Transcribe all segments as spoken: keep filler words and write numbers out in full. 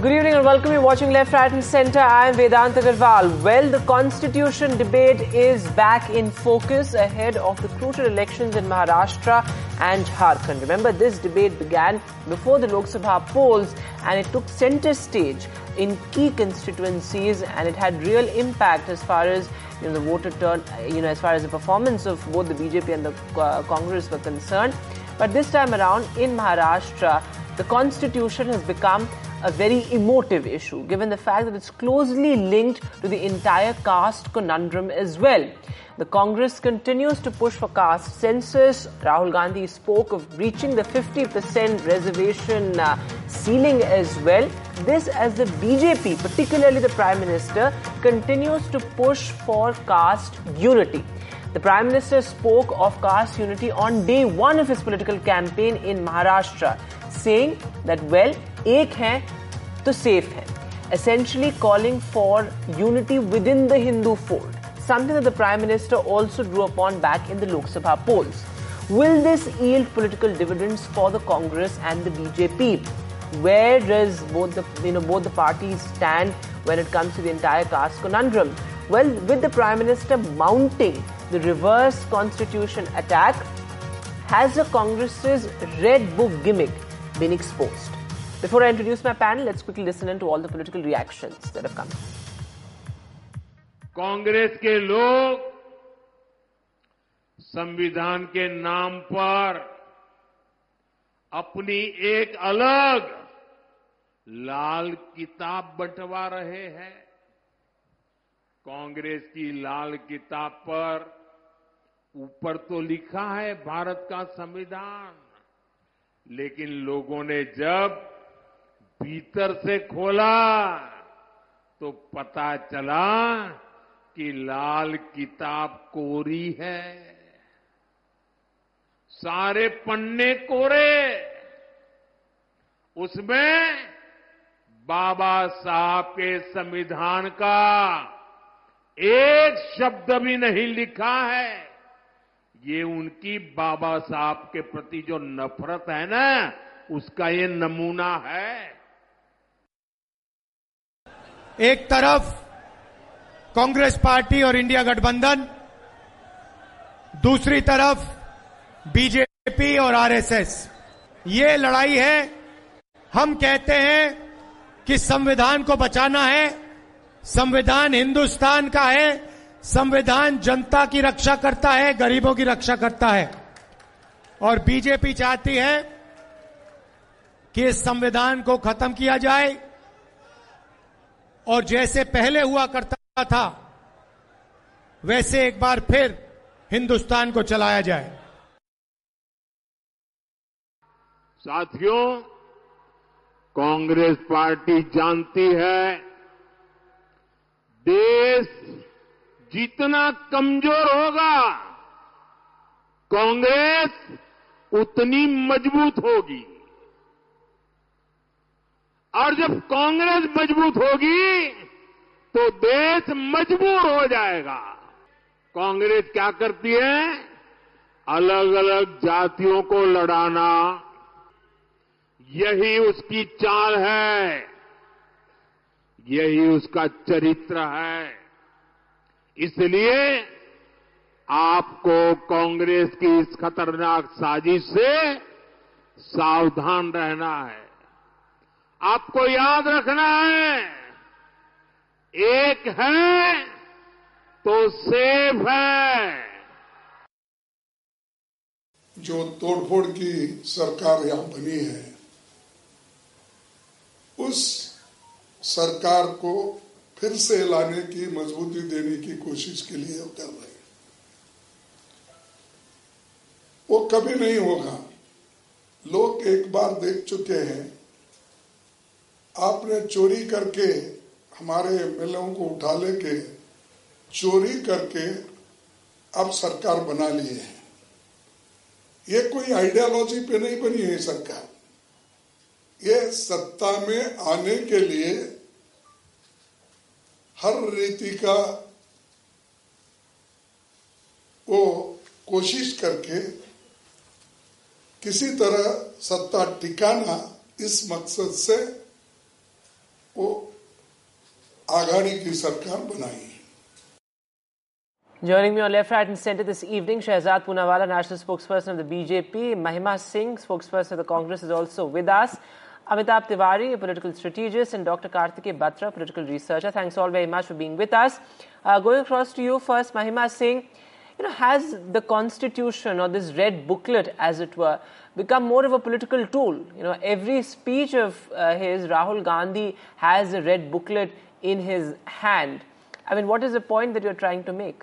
Good evening and welcome. You're watching Left, Right and Centre. I am Vedant Agarwal. Well, the Constitution debate is back in focus ahead of the crucial elections in Maharashtra and Jharkhand. Remember, this debate began before the Lok Sabha polls and it took centre stage in key constituencies, and it had real impact as far as you know the voter turn, you know, as far as the performance of both the B J P and the uh, Congress were concerned. But this time around in Maharashtra, the Constitution has become a very emotive issue, given the fact that it's closely linked to the entire caste conundrum as well. The Congress continues to push for caste census. Rahul Gandhi spoke of breaching the fifty percent reservation uh, ceiling as well. This as the B J P, particularly the Prime Minister, continues to push for caste unity. The Prime Minister spoke of caste unity on day one of his political campaign in Maharashtra, saying that, well, ek hai to safe hai, essentially calling for unity within the Hindu fold, something that the Prime Minister also drew upon back in the Lok Sabha polls. Will this yield political dividends for the Congress and the B J P? Where does both the you know both the parties stand when it comes to the entire caste conundrum? Well, with the Prime Minister mounting the reverse constitution attack, has the Congress's red book gimmick been exposed? Before I introduce my panel, let's quickly listen in to all the political reactions that have come. Congress के लोग संविधान के नाम पर अपनी एक अलग लाल किताब बंटवा रहे हैं। कांग्रेस की लाल किताब पर ऊपर तो लिखा है भारत का संविधान, लेकिन लोगों ने जब भीतर से खोला तो पता चला कि लाल किताब कोरी है। सारे पन्ने कोरे, उसमें बाबा साहब के संविधान का एक शब्द भी नहीं लिखा है। ये उनकी बाबा साहब के प्रति जो नफरत है ना, उसका ये नमूना है। एक तरफ कांग्रेस पार्टी और इंडिया गठबंधन, दूसरी तरफ बीजेपी और आरएसएस। ये लड़ाई है। हम कहते हैं कि संविधान को बचाना है, संविधान हिंदुस्तान का है, संविधान जनता की रक्षा करता है, गरीबों की रक्षा करता है। और बीजेपी चाहती है कि इस संविधान को खत्म किया जाए और जैसे पहले हुआ करता था वैसे एक बार फिर हिंदुस्तान को चलाया जाए। साथियों, कांग्रेस पार्टी जानती है देश जितना कमजोर होगा, कांग्रेस उतनी मजबूत होगी। और जब कांग्रेस मजबूत होगी तो देश मजबूर हो जाएगा। कांग्रेस क्या करती है? अलग अलग जातियों को लड़ाना, यही उसकी चाल है, यही उसका चरित्र है। इसलिए आपको कांग्रेस की इस खतरनाक साजिश से सावधान रहना है। आपको याद रखना है, एक है तो सेफ है। जो तोड़फोड़ की सरकार यहां बनी है, उस सरकार को फिर से लाने की, मजबूती देने की कोशिश के लिए कर रहे हैं। वो कभी नहीं होगा। लोग एक बार देख चुके हैं, आपने चोरी करके हमारे एमएलए को उठा लेके चोरी करके अब सरकार बना लिए हैं। ये कोई आइडियोलॉजी पे नहीं बनी है सरकार। ये सत्ता में आने के लिए हर रीति का वो कोशिश करके किसी तरह सत्ता टिकाना, इस मकसद से वो आघाड़ी की सरकार बनाई। Joining me on Left, Right and Centre this evening, Shehzad Poonawalla, National Spokesperson of the B J P. Mahima Singh, Spokesperson of the Congress, is also with us. Amitabh Tiwari, a political strategist, and Doctor Kartikeya Batra, political researcher. Thanks all very much for being with us. Uh, going across to you first, Mahima Singh, you know, has the Constitution, or this red booklet, as it were, become more of a political tool? You know, every speech of uh, his, Rahul Gandhi has a red booklet in his hand. I mean, what is the point that you're trying to make?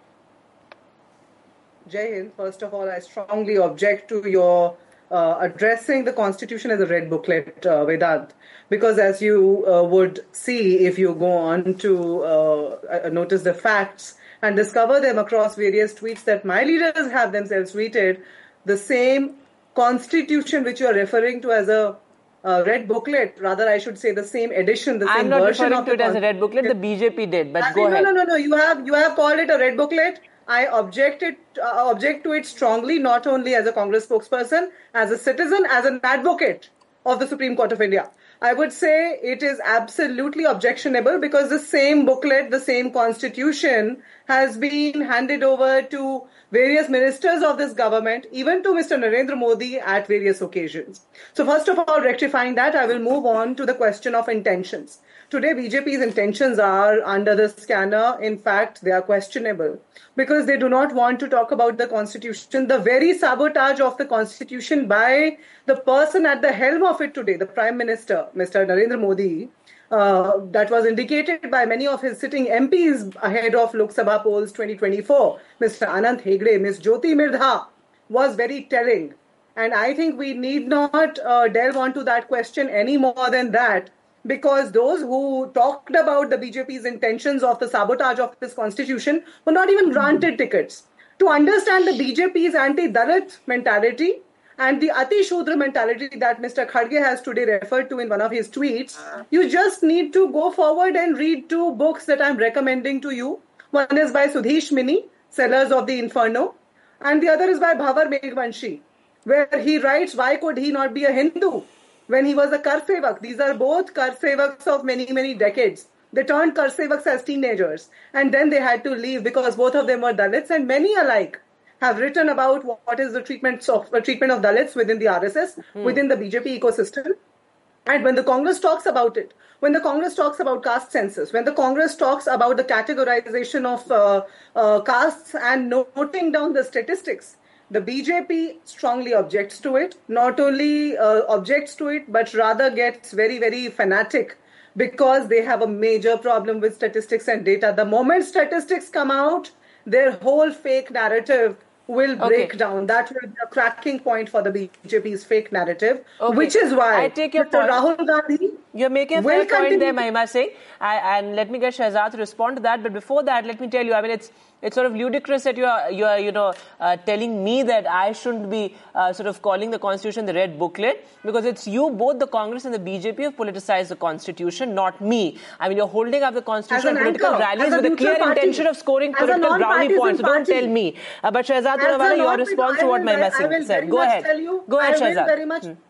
Jai Hind, first of all, I strongly object to your uh, addressing the Constitution as a red booklet, uh, Vedant, because as you uh, would see if you go on to uh, notice the facts and discover them across various tweets that my leaders have themselves tweeted, the same Constitution which you are referring to as a uh, red booklet, rather I should say the same edition, the I'm same not version referring of to it as a red booklet, the B J P did, but I go mean, ahead. No, no, no, no, you have, you have called it a red booklet. I objected, uh, object to it strongly, not only as a Congress spokesperson, as a citizen, as an advocate of the Supreme Court of India. I would say it is absolutely objectionable because the same booklet, the same Constitution has been handed over to various ministers of this government, even to Mister Narendra Modi at various occasions. So first of all, rectifying that, I will move on to the question of intentions. Today, B J P's intentions are under the scanner. In fact, they are questionable because they do not want to talk about the Constitution. The very sabotage of the Constitution by the person at the helm of it today, the Prime Minister, Mister Narendra Modi, uh, that was indicated by many of his sitting M Ps ahead of Lok Sabha polls twenty twenty-four, Mister Anant Hegde, Miz Jyoti Mirdha, was very telling. And I think we need not uh, delve onto that question any more than that, because those who talked about the B J P's intentions of the sabotage of this Constitution were not even granted tickets. To understand the B J P's anti-Dalit mentality and the Ati Shudra mentality that Mister Khadge has today referred to in one of his tweets, you just need to go forward and read two books that I'm recommending to you. One is by Sudhish Mini, Sellers of the Inferno, and the other is by Bhavar Meghvanshi, where he writes, why could he not be a Hindu when he was a Karsevak? These are both Karsevaks of many, many decades. They turned Karsevaks as teenagers, and then they had to leave because both of them were Dalits, and many alike have written about what is the treatment of, uh, treatment of Dalits within the R S S, hmm. within the B J P ecosystem. And when the Congress talks about it, when the Congress talks about caste census, when the Congress talks about the categorization of uh, uh, castes and noting down the statistics, the B J P strongly objects to it, not only uh, objects to it, but rather gets very, very fanatic because they have a major problem with statistics and data. The moment statistics come out, their whole fake narrative will break okay. down. That will be a cracking point for the B J P's fake narrative, okay. which is why I take your Mister point. Rahul Gandhi You're making a fair point there, Mahima Singh, I, and let me get Shehzad to respond to that. But before that, let me tell you, I mean, it's it's sort of ludicrous that you are you are you know uh, telling me that I shouldn't be uh, sort of calling the Constitution the red booklet, because it's you, both the Congress and the B J P, have politicized the Constitution, not me. I mean, you're holding up the Constitution in political anchor, rallies with a clear party, intention of scoring political brownie points. So don't tell me. Uh, but Shehzad Poonawalla, your response to what Mahima Singh said. Go ahead. You, Go ahead, I Shehzad. Very much hmm.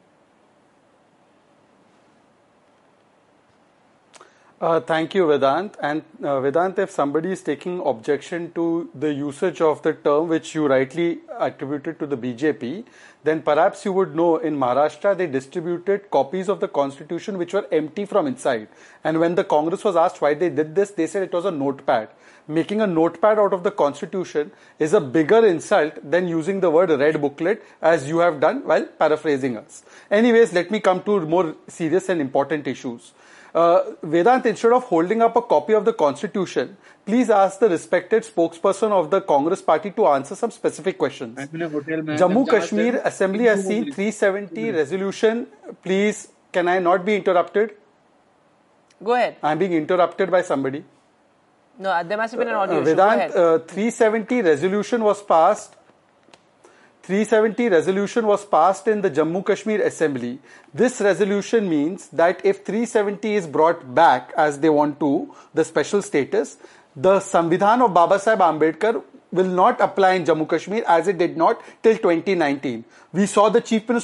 Uh, thank you, Vedant. And uh, Vedant, if somebody is taking objection to the usage of the term which you rightly attributed to the B J P, then perhaps you would know in Maharashtra they distributed copies of the Constitution which were empty from inside. And when the Congress was asked why they did this, they said it was a notepad. Making a notepad out of the Constitution is a bigger insult than using the word red booklet as you have done while paraphrasing us. Anyways, let me come to more serious and important issues. Uh, Vedant, instead of holding up a copy of the Constitution, please ask the respected spokesperson of the Congress party to answer some specific questions. Jammu Kashmir Assembly has seen three seventy resolution. Please, can I not be interrupted? Go ahead. I'm being interrupted by somebody. No, there must have been an audio uh, issue. Vedant, uh, three seventy resolution was passed. three seventy resolution was passed in the Jammu Kashmir Assembly. This resolution means that if three seventy is brought back as they want to, the special status, the Samvidhan of Baba Saheb Ambedkar will not apply in Jammu Kashmir as it did not till twenty nineteen. We saw the Chief Minister of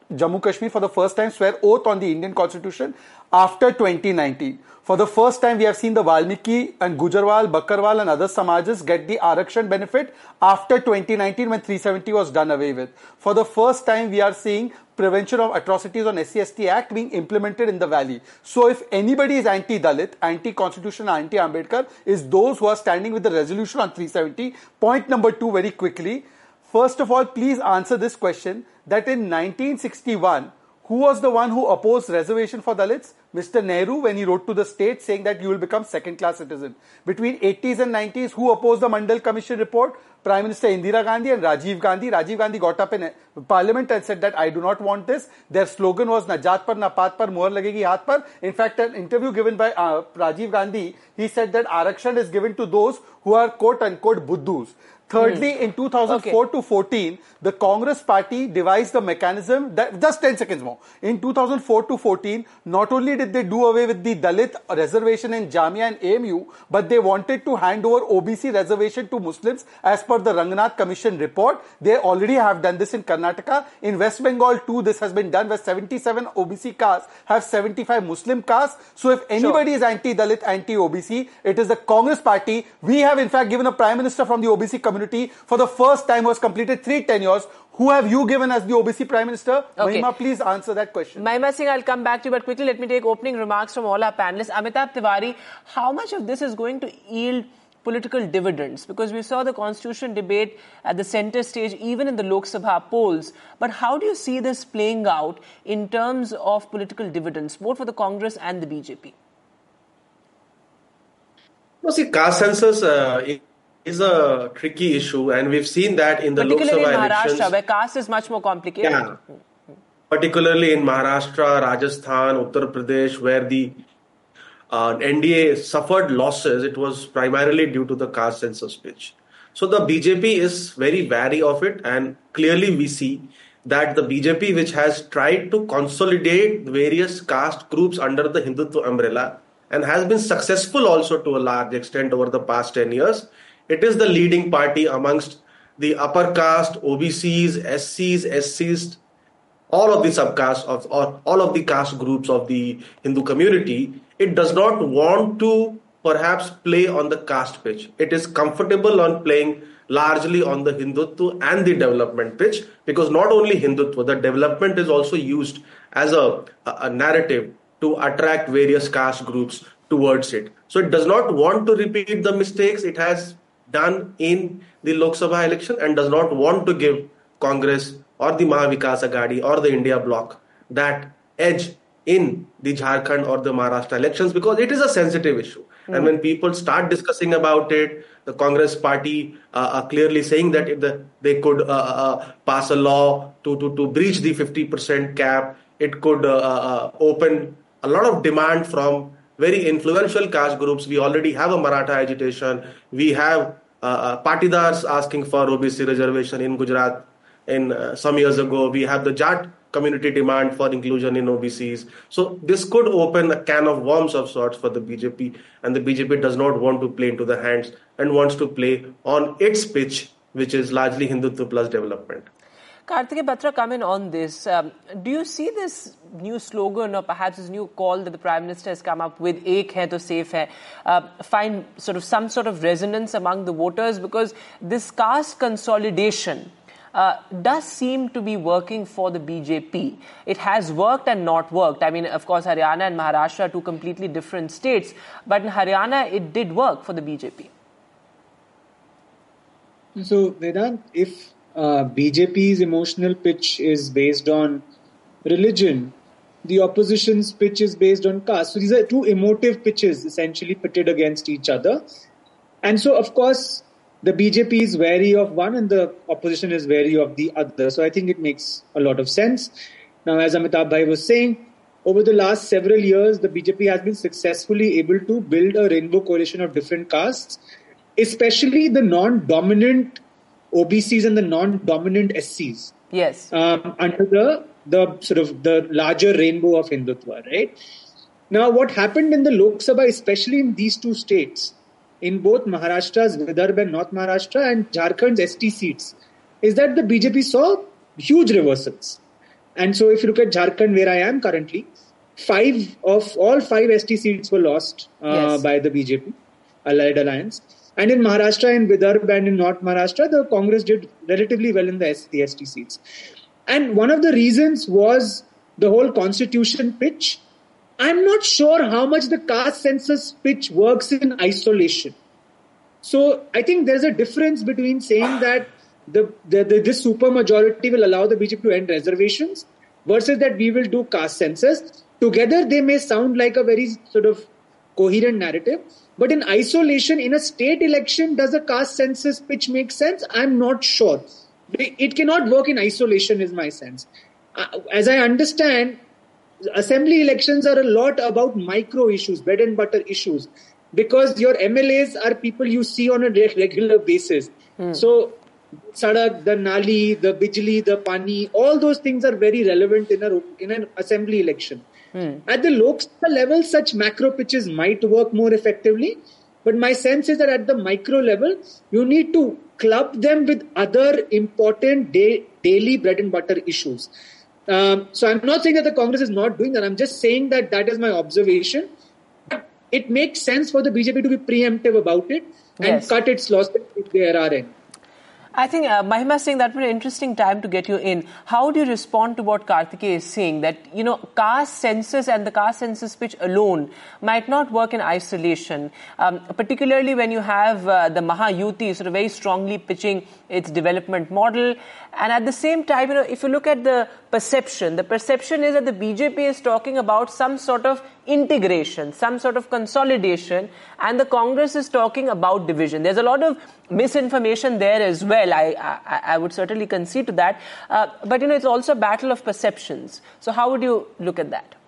Jammu Kashmir for the first time swear oath on the Indian Constitution after twenty nineteen. For the first time, we have seen the Valmiki and Gujarwal, Bakarwal and other Samajas get the Arakshan benefit after twenty nineteen when three seventy was done away with. For the first time, we are seeing Prevention of Atrocities on S C S T Act being implemented in the valley. So if anybody is anti-Dalit, anti-Constitution, anti-Ambedkar, is those who are standing with the resolution on three seventy. Point number two, very quickly. First of all, please answer this question, that in nineteen sixty-one, who was the one who opposed reservation for Dalits? Mister Nehru, when he wrote to the state saying that you will become second-class citizen. Between eighties and nineties, who opposed the Mandal Commission report? Prime Minister Indira Gandhi and Rajiv Gandhi. Rajiv Gandhi got up in Parliament and said that I do not want this. Their slogan was na jaat par na paat par, mohr lagegi haath par. In fact, an interview given by uh, Rajiv Gandhi, he said that Arakshan is given to those who are quote-unquote Buddhus. Thirdly, mm. in two thousand four okay. to fourteen, the Congress party devised the mechanism that, just ten seconds more. In two thousand four to fourteen, not only did they do away with the Dalit reservation in Jamia and A M U, but they wanted to hand over O B C reservation to Muslims as per the Rangnath Commission report. They already have done this in Karnataka. In West Bengal too, this has been done where seventy-seven O B C castes have seventy-five Muslim castes. So if anybody sure. is anti-Dalit, anti-O B C, it is the Congress party. We have in fact given a Prime Minister from the O B C community for the first time who has completed three tenures. Who have you given as the O B C Prime Minister? Okay. Mahima, please answer that question. Mahima Singh, I'll come back to you, but quickly let me take opening remarks from all our panelists. Amitabh Tiwari, how much of this is going to yield political dividends? Because we saw the constitution debate at the centre stage, even in the Lok Sabha polls. But how do you see this playing out in terms of political dividends, both for the Congress and the B J P? No, see, caste census uh, is a tricky issue, and we've seen that in the Lok Sabha particularly in Maharashtra, elections, where caste is much more complicated. Yeah, particularly in Maharashtra, Rajasthan, Uttar Pradesh, where the uh, N D A suffered losses, it was primarily due to the caste census pitch. So the B J P is very wary of it, and clearly we see that the B J P, which has tried to consolidate various caste groups under the Hindutva umbrella and has been successful also to a large extent over the past ten years, it is the leading party amongst the upper caste, O B Cs, S Cs, S Cs, all of the subcastes of, or all of the caste groups of the Hindu community. It does not want to perhaps play on the caste pitch. It is comfortable on playing largely on the Hindutva and the development pitch, because not only Hindutva, the development is also used as a, a narrative to attract various caste groups towards it. So it does not want to repeat the mistakes it has done in the Lok Sabha election, and does not want to give Congress or the Mahavikas Aghadi or the India bloc that edge in the Jharkhand or the Maharashtra elections, because it is a sensitive issue. Mm. And when people start discussing about it, the Congress party uh, are clearly saying that if the, they could uh, uh, pass a law to, to, to breach the fifty percent cap, it could uh, uh, open a lot of demand from very influential caste groups. We already have a Maratha agitation. We have uh, uh, Patidars asking for O B C reservation in Gujarat in uh, some years ago. We have the Jat community demand for inclusion in O B Cs. So this could open a can of worms of sorts for the B J P, and the B J P does not want to play into the hands and wants to play on its pitch, which is largely Hindutva plus development. Kartikeya Batra, come in on this. Um, do you see this new slogan, or perhaps this new call that the Prime Minister has come up with, Ek hai to safe hai, uh, find sort of some sort of resonance among the voters? Because this caste consolidation uh, does seem to be working for the B J P. It has worked and not worked. I mean, of course, Haryana and Maharashtra are two completely different states. But in Haryana, it did work for the B J P. So, Vedant, if Uh, B J P's emotional pitch is based on religion, the opposition's pitch is based on caste. So these are two emotive pitches essentially pitted against each other. And so, of course, the B J P is wary of one and the opposition is wary of the other. So I think it makes a lot of sense. Now, as Amitabh Bhai was saying, over the last several years, the B J P has been successfully able to build a rainbow coalition of different castes, especially the non-dominant O B Cs and the non-dominant S Cs. Yes. Um, under the the sort of the larger rainbow of Hindutva, right? Now, what happened in the Lok Sabha, especially in these two states, in both Maharashtra's Vidarbha and North Maharashtra and Jharkhand's S T seats, is that the B J P saw huge reversals. And so if you look at Jharkhand, where I am currently, five of all five S T seats were lost uh, yes. by the B J P allied alliance. And in Maharashtra, in Vidarbha and in North Maharashtra, the Congress did relatively well in the S T seats. And one of the reasons was the whole constitution pitch. I'm not sure how much the caste census pitch works in isolation. So I think there's a difference between saying that the, the, the this supermajority will allow the B J P to end reservations versus that we will do caste census. Together, they may sound like a very sort of coherent narrative. But in isolation, in a state election, does a caste census pitch make sense? I'm not sure. It cannot work in isolation is my sense. As I understand, assembly elections are a lot about micro issues, bread and butter issues, because your M L As are people you see on a regular basis. Hmm. So, sadak, the nali, the bijli, the pani, all those things are very relevant in, a, in an assembly election. Hmm. At the Lok Sabha level, such macro pitches might work more effectively. But my sense is that at the micro level, you need to club them with other important day, daily bread and butter issues. Um, so I'm not saying that the Congress is not doing that. I'm just saying that that is my observation. It makes sense for the B J P to be preemptive about it and yes. cut its losses if there are any. I think uh, Mahima saying that was an interesting time to get you in. How do you respond to what Karthikeya is saying that, you know, caste census and the caste census pitch alone might not work in isolation, um, particularly when you have uh, the Mahayuti sort of very strongly pitching its development model. And at the same time, you know, if you look at the perception, the perception is that the B J P is talking about some sort of integration, some sort of consolidation, and the Congress is talking about division. There's a lot of misinformation there as well. I, I, I would certainly concede to that. Uh, but, you know, it's also a battle of perceptions. So how would you look at that?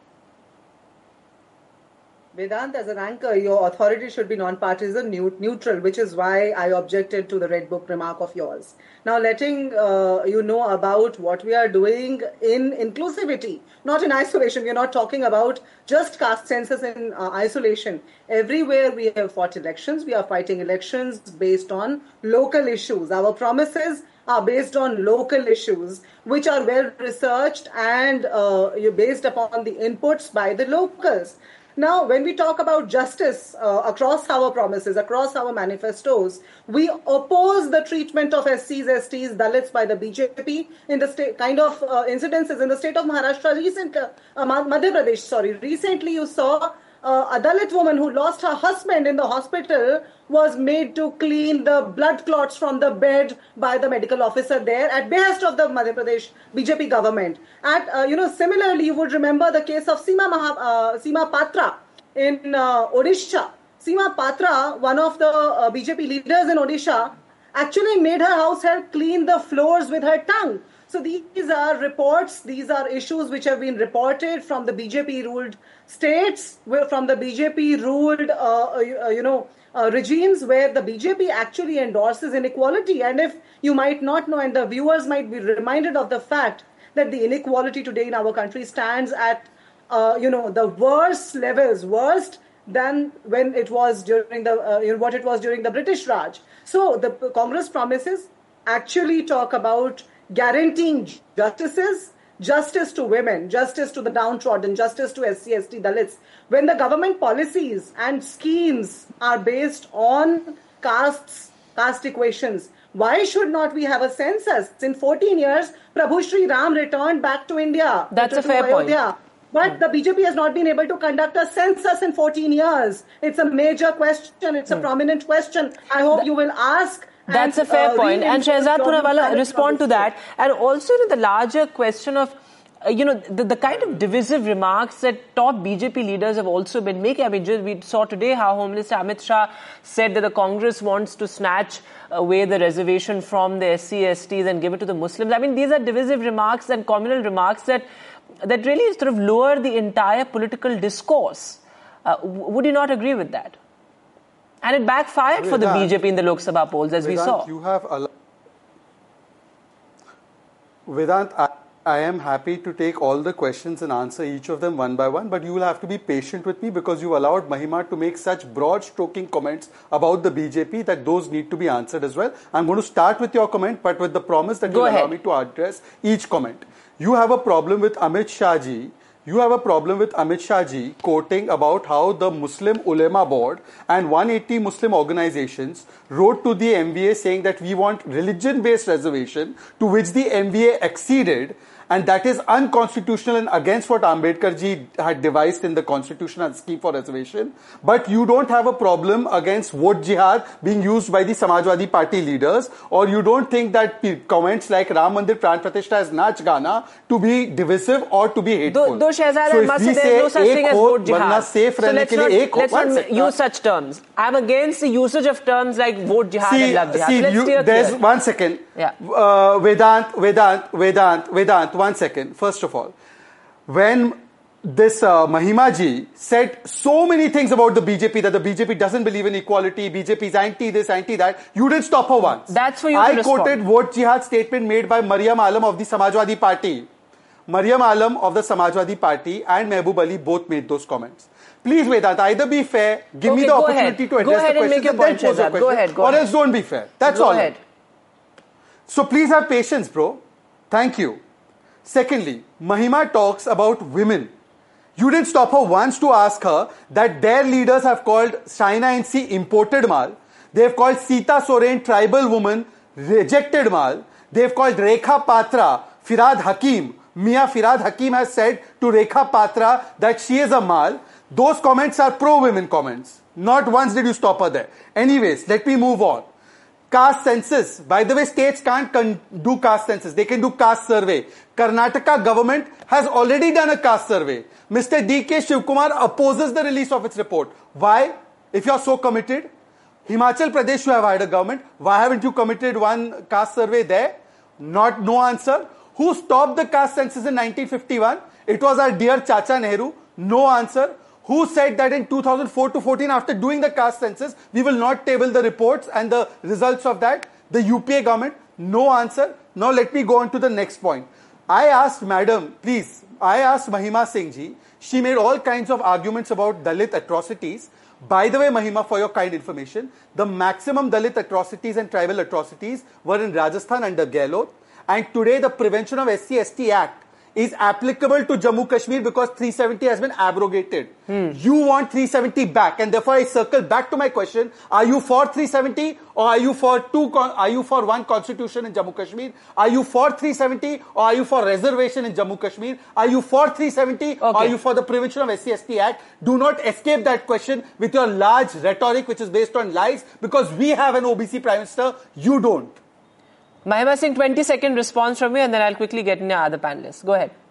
Vedant, as an anchor, your authority should be non-partisan, neutral, which is why I objected to the Red Book remark of yours. Now, letting uh, you know about what we are doing in inclusivity, not in isolation. We are not talking about just caste census in uh, isolation. Everywhere we have fought elections, we are fighting elections based on local issues. Our promises are based on local issues, which are well researched and uh, based upon the inputs by the locals. Now, when we talk about justice uh, across our promises, across our manifestos, we oppose the treatment of S Cs, S Ts, Dalits by the B J P in the state, kind of uh, incidences in the state of Maharashtra, recent, uh, Madhya Pradesh, sorry. Recently, you saw uh, a Dalit woman who lost her husband in the hospital was made to clean the blood clots from the bed by the medical officer there at behest of the Madhya Pradesh B J P government. At, uh, you know, similarly, you would remember the case of Seema, Maha, uh, Seema Patra in uh, Odisha. Seema Patra, one of the uh, B J P leaders in Odisha, actually made her house help clean the floors with her tongue. So these are reports, these are issues which have been reported from the B J P-ruled states, from the B J P-ruled, uh, uh, you know, uh, regimes where the B J P actually endorses inequality. And if you might not know, and the viewers might be reminded of the fact that the inequality today in our country stands at, uh, you know, the worst levels, worst than when it was during the, uh, you know, what it was during the British Raj. So the Congress promises actually talk about guaranteeing justices, justice to women, justice to the downtrodden, justice to S C, S T, Dalits. When the government policies and schemes are based on castes, caste equations, why should not we have a census? In fourteen years, Prabhu Shri Ram returned back to India. That's to, a fair to Ayodhya. point. But hmm. the B J P has not been able to conduct a census in fourteen years. It's a major question. It's a hmm. prominent question. I hope you will ask. That's and, a fair uh, point. And Shehzad Poonawalla, respond to that. And also you know, the larger question of, uh, you know, the, the kind of divisive remarks that top B J P leaders have also been making. I mean, just, we saw today how Home Minister Amit Shah said that the Congress wants to snatch away the reservation from the S C, S Ts and give it to the Muslims. I mean, these are divisive remarks and communal remarks that, that really sort of lower the entire political discourse. Uh, would you not agree with that? And it backfired Vedant, for the B J P in the Lok Sabha polls, as Vedant, we saw. You have al- Vedant, I, I am happy to take all the questions and answer each of them one by one, but you will have to be patient with me because you allowed Mahima to make such broad-stroking comments about the B J P that those need to be answered as well. I'm going to start with your comment, but with the promise that you allow me to address each comment. you have a problem with Amit Shah ji. You have a problem with Amit Shah ji quoting about how the Muslim Ulema Board and one hundred eighty Muslim organizations wrote to the M V A saying that we want religion-based reservation, to which the M V A acceded, and that is unconstitutional and against what Ambedkar ji had devised in the constitutional scheme for reservation. But you don't have a problem against vote jihad being used by the Samajwadi Party leaders, or you don't think that comments like Ram Mandir Pran Pratishtha is Nach Gana to be divisive or to be hateful. Do, do Shehzad so must say there is no such thing as vote jihad. Safe so let's not, let's not use such terms. I'm against the usage of terms like vote jihad see, and love jihad. See, so let's you, steer there's clear. one second. Yeah. Uh, Vedant, Vedant, Vedant, Vedant, one second. First of all, when this uh, Mahima ji said so many things about the B J P, that the B J P doesn't believe in equality, B J P is anti this, anti that, you didn't stop her once. That's for you I to respond. quoted vote jihad statement made by Maryam Alam of the Samajwadi Party. Maryam Alam of the Samajwadi Party and Mehboob Ali both made those comments. Please, Vedant, either be fair, give okay, me the go opportunity ahead. to address go ahead the and questions make your and point, then pose a Shehzad. question. Go ahead, go or ahead. else don't be fair. That's go all. Ahead. So please have patience, bro. Thank you. Secondly, Mahima talks about women. You didn't stop her once to ask her that their leaders have called China N C imported mal. They have called Sita Soren tribal woman rejected mal. They have called Rekha Patra, Firad Hakim. Mia Firad Hakim has said to Rekha Patra that she is a mal. Those comments are pro-women comments. Not once did you stop her there. Anyways, let me move on. Caste census. By the way, states can't con- do caste census. They can do caste survey. Karnataka government has already done a caste survey. Mister D K Shivkumar opposes the release of its report. Why? If you are so committed. Himachal Pradesh, you have hired a government. Why haven't you committed one caste survey there? Not, no answer. Who stopped the caste census in nineteen fifty-one? It was our dear Chacha Nehru. No answer. Who said that in two thousand four to fourteen, after doing the caste census, we will not table the reports and the results of that? The U P A government. No answer. Now let me go on to the next point. I asked Madam, please, I asked Mahima Singh ji. She made all kinds of arguments about Dalit atrocities. By the way, Mahima, for your kind information, the maximum Dalit atrocities and tribal atrocities were in Rajasthan under Gehlot. And today the Prevention of S C S T Act is applicable to Jammu Kashmir because three seventy has been abrogated. Hmm. You want three seventy back, and therefore I circle back to my question: are you for three seventy, or are you for two? Are you for one constitution in Jammu Kashmir? Are you for three seventy, or are you for reservation in Jammu Kashmir? Are you for three seventy, okay, or are you for the Prevention of S C S T Act? Do not escape that question with your large rhetoric, which is based on lies, because we have an O B C Prime Minister, you don't. Mahima Singh, twenty second response from you, and then I'll quickly get in the other panelists. Go ahead.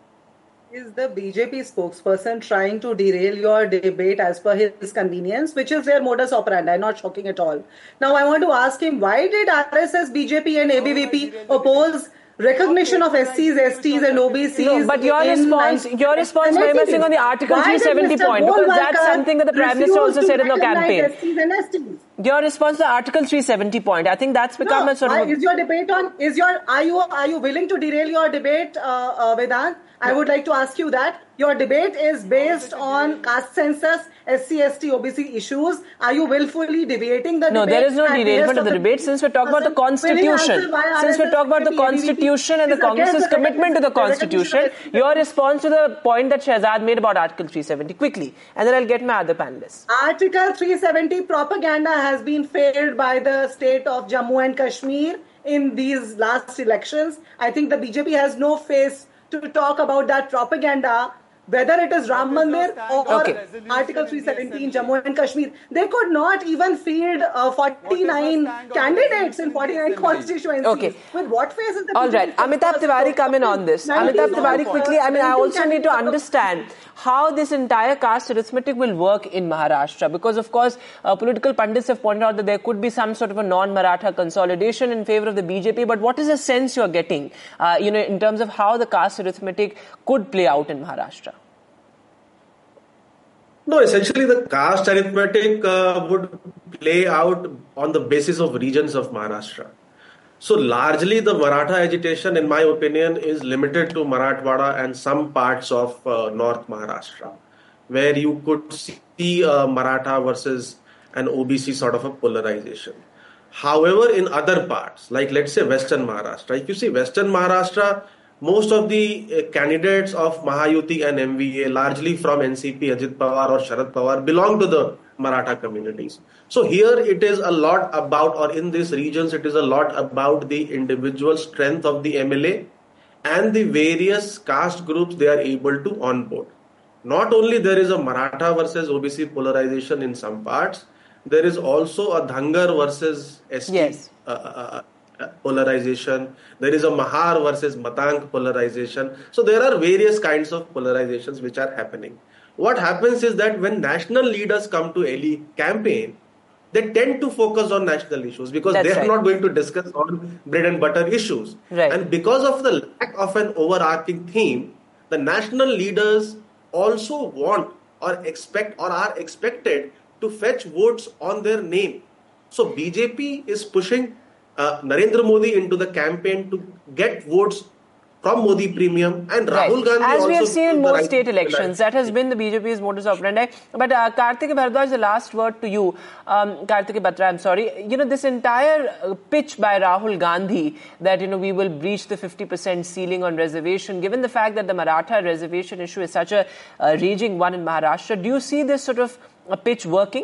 Is the B J P spokesperson trying to derail your debate as per his convenience, which is their modus operandi, not shocking at all. Now, I want to ask him, why did R S S, B J P and A B V P oppose recognition of S Cs, S Ts and O B Cs? No, but your response, your response, Mahima Singh, on the Article three seventy point, because that's something that the Prime Minister also said in the campaign. Your response to the Article three seventy point, I think that's become no, a sort of... Is your debate on, is your, are you, are you willing to derail your debate, uh, uh, Vedant? I would like to ask you that. Your debate is based on caste census, S C, S T, O B C issues. Are you willfully deviating the no, debate? No, there is no derailment of the debate. Since we're talking about the Constitution, since we're talking about the Constitution and the Congress's commitment to the Constitution, your response to the point that Shehzad made about Article three seventy, quickly, and then I'll get my other panelists. Article three seventy propaganda has been failed by the state of Jammu and Kashmir in these last elections. I think the B J P has no face to talk about that propaganda, whether it is Ram Mandir or okay. Article three seventy in Jammu and Kashmir. They could not even field uh, forty-nine candidates in forty-nine constituencies. Okay. With what face is the All right. Amitabh Tiwari, come in on this. Amitabh Tiwari, quickly, I mean, I also need to understand how this entire caste arithmetic will work in Maharashtra, because of course uh, political pundits have pointed out that there could be some sort of a non-Maratha consolidation in favor of the B J P, but what is the sense you're getting uh, you know, in terms of how the caste arithmetic could play out in Maharashtra? No, essentially the caste arithmetic uh, would play out on the basis of regions of Maharashtra. So largely the Maratha agitation, in my opinion, is limited to Marathwada and some parts of uh, North Maharashtra, where you could see uh, Maratha versus an O B C sort of a polarization. However, in other parts, like let's say Western Maharashtra, if you see Western Maharashtra, most of the uh, candidates of Mahayuti and M V A, largely from N C P, Ajit Pawar or Sharad Pawar, belong to the Maratha communities. So here it is a lot about, or in these regions, it is a lot about the individual strength of the M L A and the various caste groups they are able to onboard. Not only there is a Maratha versus O B C polarization in some parts, there is also a Dhangar versus S T yes. uh, uh, uh, polarization. There is a Mahar versus Matang polarization. So there are various kinds of polarizations which are happening. What happens is that when national leaders come to Delhi campaign, they tend to focus on national issues because That's they are right. not going to discuss on bread and butter issues. Right. And because of the lack of an overarching theme, the national leaders also want or expect or are expected to fetch votes on their name. So B J P is pushing uh, Narendra Modi into the campaign to get votes from Modi premium, and Right. Rahul Gandhi As also we have seen in took the most right state elections, that has been the B J P's modus operandi. But uh, Kartik Bharadwaj, the last word to you. Um, Kartik Batra, I'm sorry. You know, this entire uh, pitch by Rahul Gandhi that, you know, we will breach the fifty percent ceiling on reservation, given the fact that the Maratha reservation issue is such a uh, raging one in Maharashtra, do you see this sort of a pitch working?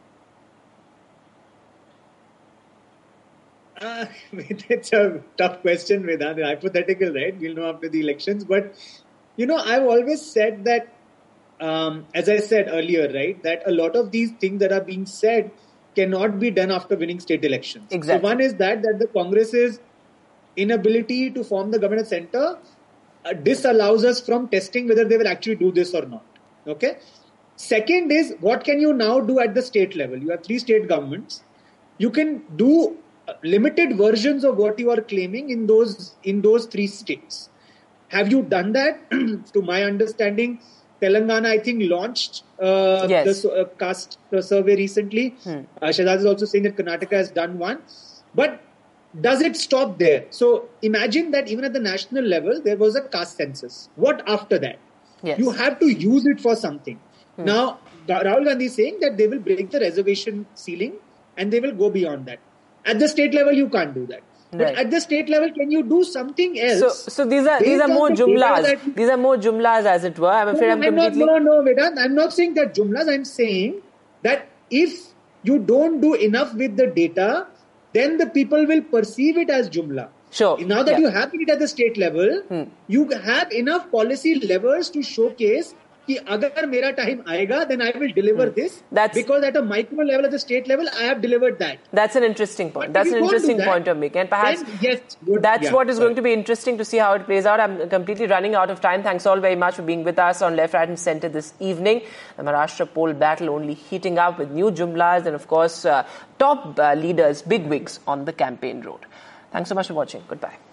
Uh, it's a tough question, Vedant. Hypothetical, right? We'll know after the elections. But, you know, I've always said that, um, as I said earlier, right, that a lot of these things that are being said cannot be done after winning state elections. Exactly. So one is that, that the Congress's inability to form the government center uh, disallows us from testing whether they will actually do this or not. Okay. Second is, what can you now do at the state level? You have three state governments. You can do limited versions of what you are claiming in those in those three states. Have you done that? To my understanding, Telangana, I think, launched uh, yes. the uh, caste uh, survey recently. Hmm. Uh, Shahzad is also saying that Karnataka has done one. But does it stop there? So imagine that even at the national level, there was a caste census. What after that? Yes. You have to use it for something. Hmm. Now, Rahul Gandhi is saying that they will break the reservation ceiling and they will go beyond that. At the state level, you can't do that. But right. at the state level, can you do something else? So, so these are these are more jumlas. That, these are more jumlas, as it were. I'm afraid no, I'm I'm completely. Not, no, no, Vedant. I'm not saying that jumlas. I'm saying that if you don't do enough with the data, then the people will perceive it as jumla. Sure. Now that yeah. you have it at the state level, hmm. you have enough policy levers to showcase कि अगर मेरा time आएगा, then I will deliver hmm. this. That's, because at a micro level, at the state level, I have delivered that. That's an interesting point. That's an interesting that, point to make. And perhaps yes, that's yeah, what is sorry. going to be interesting to see how it plays out. I'm completely running out of time. Thanks all very much for being with us on Left, Right and Centre this evening. The Maharashtra poll battle only heating up with new jumlas and, of course, uh, top uh, leaders, bigwigs on the campaign road. Thanks so much for watching. Goodbye.